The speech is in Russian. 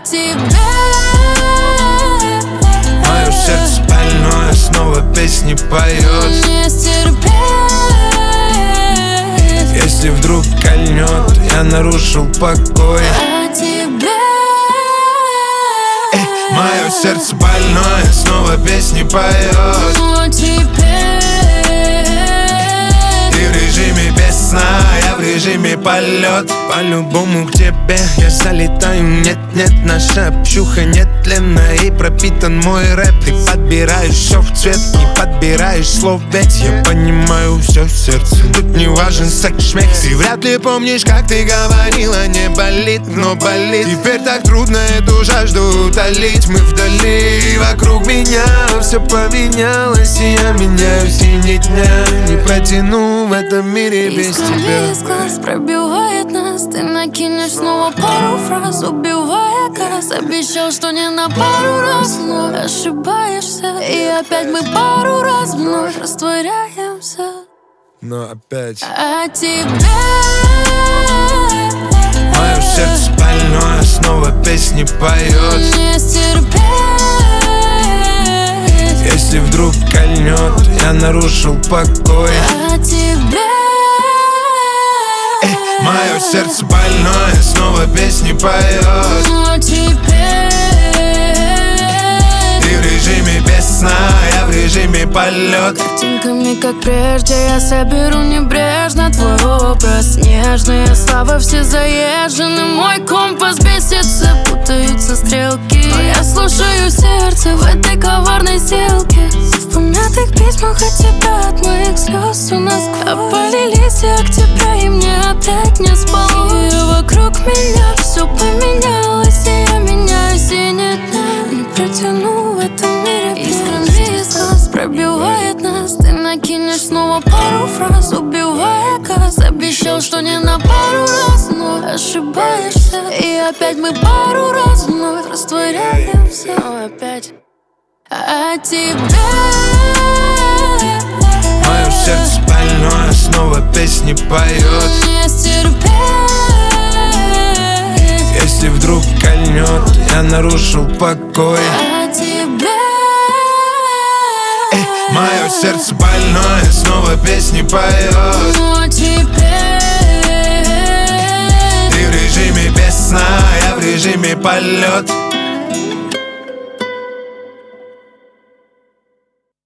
тебе. Мое сердце больное снова песни поет. Не стерпеть. Если вдруг кольнет, я нарушил покой. А тебе. Мое сердце больное снова песни поет. Но теперь Ты в режиме без сна, я в режиме полет. По-любому к тебе я залетаю. Нет-нет, наша общуха нетленно и пропитан мой рэп. Ты подбираешь все в цвет, не подбираешь слов, ведь я понимаю все в сердце. Тут не важен секс-шмек. Ты вряд ли помнишь, как ты говорила, не болит, но болит. Теперь так трудно эту жажду утолить. Мы вдали, вокруг меня все поменялось, и я меняюсь, и ни дня не протяну в этом мире без тебя. Из глаз пробивает нас. Ты накинешь снова пару фраз, убивая газ. Обещал, что не на пару раз, но ошибаешься. И опять мы пару раз вновь растворяемся. Но опять А тебе. мое сердце больное снова песни поет. Не стерпеть. Если вдруг кольнет, я нарушил покой. А тебе. Мое сердце больное снова песни поет. Но теперь Ты в режиме без сна, я в режиме полет. картинками, как прежде, я соберу небрежно твой образ. Нежные слова все заезжены. Мой компас бесится, путаются стрелки. Но я слушаю сердце в этой коварной сделке. В помятых письмах от тебя, от моих слез у нас опали листья октября, и мне опять не спалось. И вокруг меня все поменялось, и я меняюсь, и нет дня не протяну в этом мире. Искрами из глаз пробивает нас. Ты накинешь снова пару фраз, убивая газ. Обещал, что не на пару раз, но ошибаешься. И опять мы пару раз вновь растворяемся. Но опять. А тебе. Мое сердце больное снова песни поет. Не стерпеть. Если вдруг кольнет, я нарушил покой. А тебе. Мое сердце больное снова песни поет. Но теперь Ты в режиме без сна, я в режиме полет.